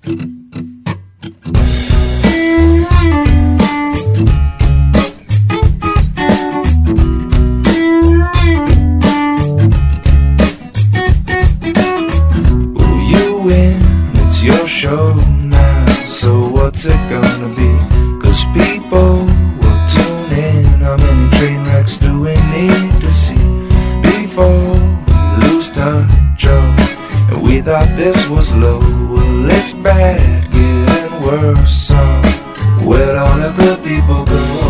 Your show now, so what's it gonna be? 'Cause people will tune in. How many train wrecks do we need to see before we lose touch? Oh, and we thought this was low. Well, it's bad, getting worse. Where'd all the good people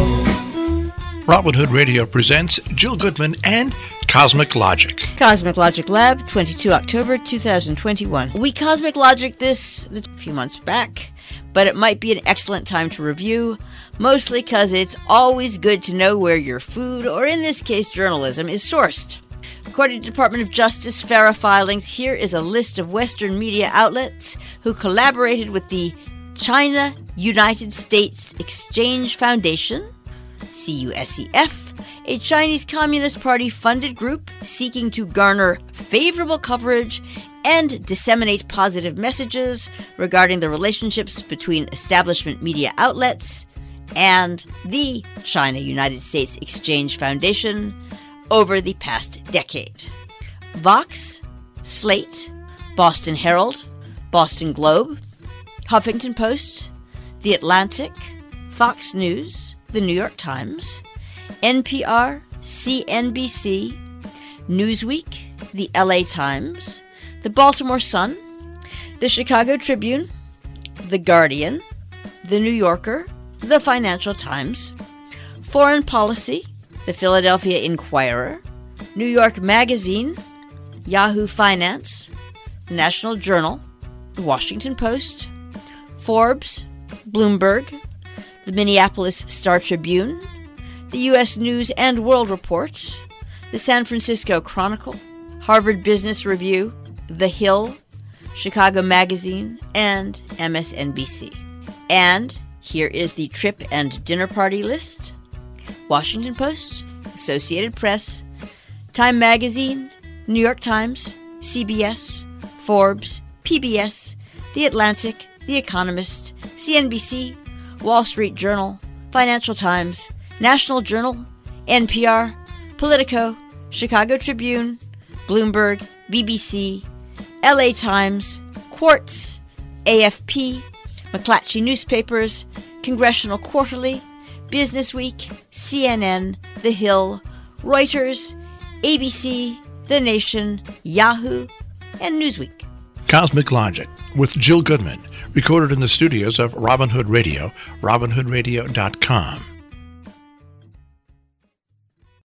go? Robin Hood Radio presents Jill Goodman and Cosmic Logic. Cosmic Logic Lab, 22 October 2021. We Cosmic Logic this a few months back, but it might be an excellent time to review, mostly because it's always good to know where your food, or in this case journalism, is sourced. According to Department of Justice FARA filings, here is a list of Western media outlets who collaborated with the China-United States Exchange Foundation, CUSEF, a Chinese Communist Party-funded group seeking to garner favorable coverage and disseminate positive messages regarding the relationships between establishment media outlets and the China-United States Exchange Foundation over the past decade. Vox, Slate, Boston Herald, Boston Globe, Huffington Post, The Atlantic, Fox News, The New York Times, NPR, CNBC, Newsweek, the LA Times, the Baltimore Sun, the Chicago Tribune, the Guardian, the New Yorker, the Financial Times, Foreign Policy, the Philadelphia Inquirer, New York Magazine, Yahoo Finance, the National Journal, the Washington Post, Forbes, Bloomberg, the Minneapolis Star-Tribune, the U.S. News and World Report, the San Francisco Chronicle, Harvard Business Review, The Hill, Chicago Magazine, and MSNBC. And here is the trip and dinner party list: Washington Post, Associated Press, Time Magazine, New York Times, CBS, Forbes, PBS, The Atlantic, The Economist, CNBC, Wall Street Journal, Financial Times, National Journal, NPR, Politico, Chicago Tribune, Bloomberg, BBC, LA Times, Quartz, AFP, McClatchy Newspapers, Congressional Quarterly, Business Week, CNN, The Hill, Reuters, ABC, The Nation, Yahoo, and Newsweek. Cosmic Logic with Jill Goodman, recorded in the studios of Robin Hood Radio, robinhoodradio.com.